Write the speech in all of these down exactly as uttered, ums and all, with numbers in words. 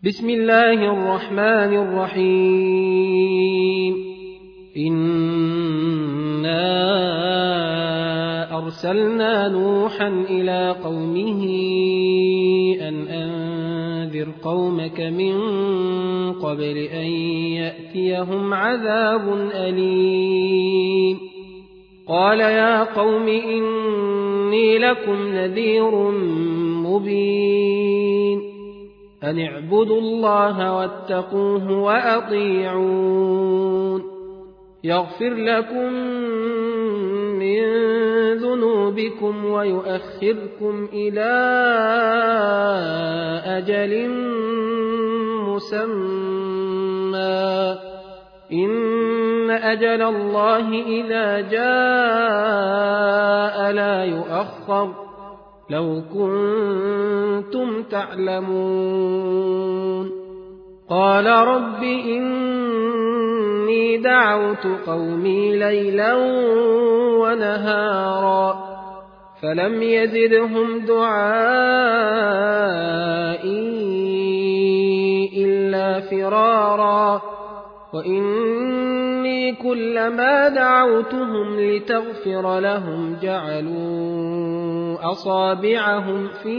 بسم الله الرحمن الرحيم إنا أرسلنا نوحا إلى قومه أن أنذر قومك من قبل أن يأتيهم عذاب أليم قال يا قوم إني لكم نذير مبين أن اعبدوا الله واتقوه وأطيعون يغفر لكم من ذنوبكم ويؤخركم إلى أجل مسمى إن أجل الله إذا جاء لا يؤخر لو كنتم تعلمون قال رب إني دعوت قومي ليلا ونهارا فلم يزدهم دعائي إلا فرارا وإني كلما دعوتهم لتغفر لهم جعلوا أصابعهم في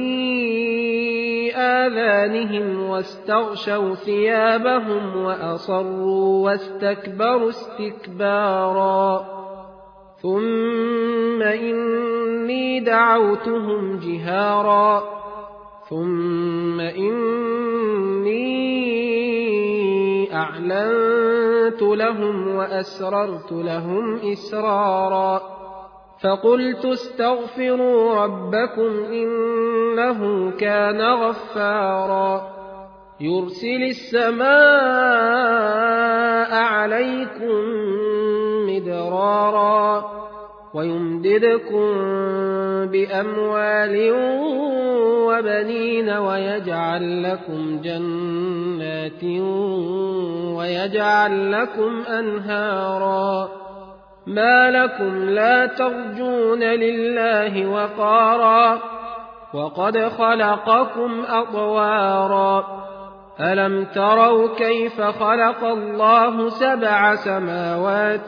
آذانهم واستغشوا ثيابهم وأصروا واستكبروا استكبارا ثم إني دعوتهم جهارا ثم إني أعلنت لهم وأسررت لهم إسرارا فقلت استغفروا ربكم إنه كان غفارا يرسل السماء عليكم مدرارا ويمددكم بأموال وبنين ويجعل لكم جنات ويجعل لكم أنهارا ما لكم لا ترجون لله وقارا وقد خلقكم أطوارا ألم تروا كيف خلق الله سبع سماوات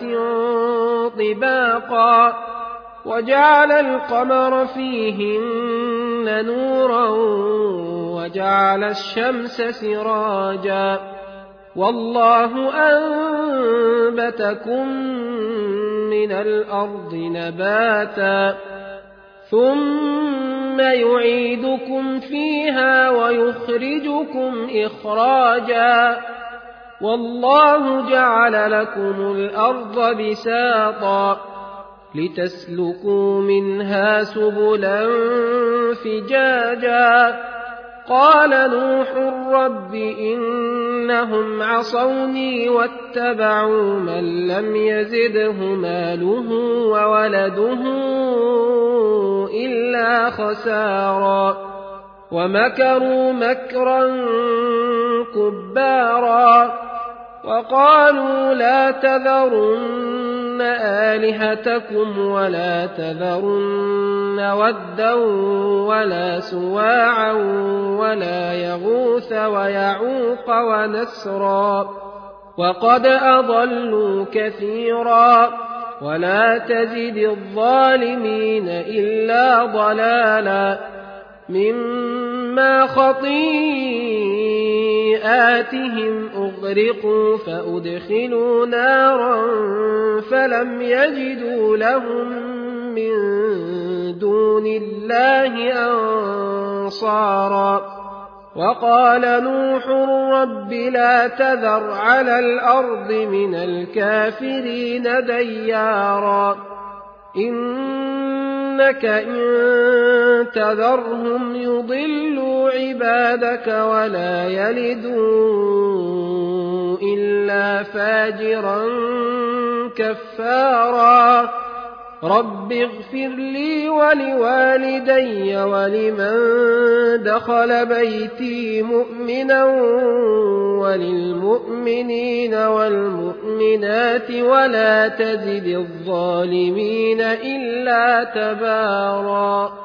طباقا وجعل القمر فيهن نورا وجعل الشمس سراجا والله أنبتكم من الأرض نباتا ثم يعيدكم فيها ويخرجكم إخراجا والله جعل لكم الأرض بساطا لتسلكوا منها سبلا فجاجا قال نوح رب إنهم عصوني واتبعوا من لم يزده ماله وولده إلا خسارا ومكروا مكرا كبارا وقالوا لا تذرن آلهتكم ولا تذرن ودا ولا سواعا ولا يغوث ويعوق ونسرا وقد أضلوا كثيرا ولا تزد الظالمين إلا ضلالا مما خطيئاتهم أغرقوا فأدخلوا نارا فلم يجدوا لهم من دون الله أنصارا وقال نوح رب لا تذر على الأرض من الكافرين ديارا إنك إن تذرهم يضلوا عبادك ولا يلدوا إلا فاجرا كفارا رب اغفر لي ولوالدي ولمن دخل بيتي مؤمنا وللمؤمنين والمؤمنات ولا تزد الظالمين إلا تبارا